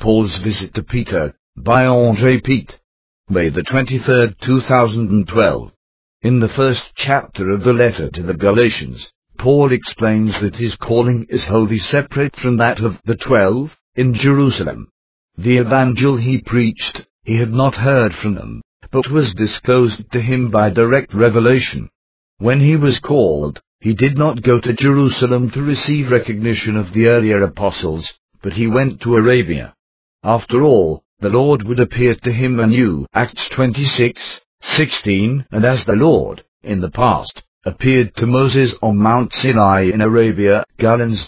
Paul's Visit to Peter, by Andre Pete. May the 23rd, 2012. In the first chapter of the letter to the Galatians, Paul explains that his calling is wholly separate from that of the 12 in Jerusalem. The evangel he preached, he had not heard from them, but was disclosed to him by direct revelation. When he was called, he did not go to Jerusalem to receive recognition of the earlier apostles, but he went to Arabia. After all, the Lord would appear to him anew, Acts 26:16, and as the Lord, in the past, appeared to Moses on Mount Sinai in Arabia, Galatians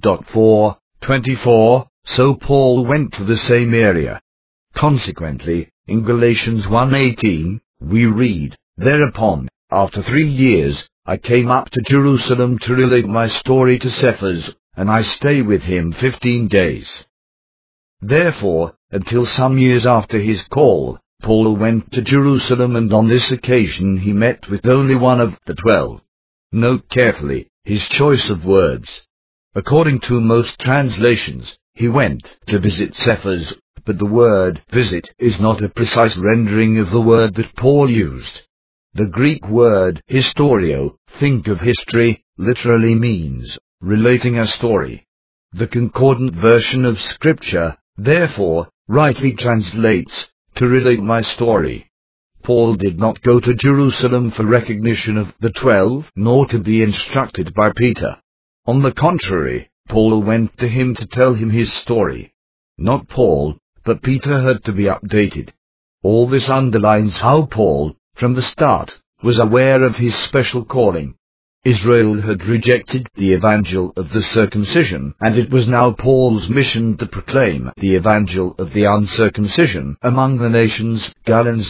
4:24, so Paul went to the same area. Consequently, in Galatians 1:18, we read, "Thereupon, after 3 years, I came up to Jerusalem to relate my story to Cephas, and I stay with him 15 days. Therefore, until some years after his call, Paul went to Jerusalem, and on this occasion he met with only one of the 12. Note carefully his choice of words. According to most translations, he went to visit Cephas, but the word visit is not a precise rendering of the word that Paul used. The Greek word historio, think of history, literally means relating a story. The concordant version of Scripture, therefore, rightly translates to relate my story. Paul did not go to Jerusalem for recognition of the 12, nor to be instructed by Peter. On the contrary, Paul went to him to tell him his story. Not Paul, but Peter had to be updated. All this underlines how Paul, from the start, was aware of his special calling. Israel had rejected the evangel of the circumcision, and it was now Paul's mission to proclaim the evangel of the uncircumcision among the nations. Galatians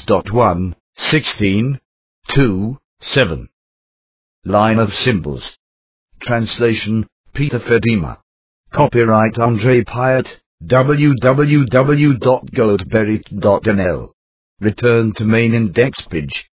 1:16, 2:7. Line of symbols. Translation, Peter Fedima. Copyright Andre Pyatt, www.goldberry.nl. Return to main index page.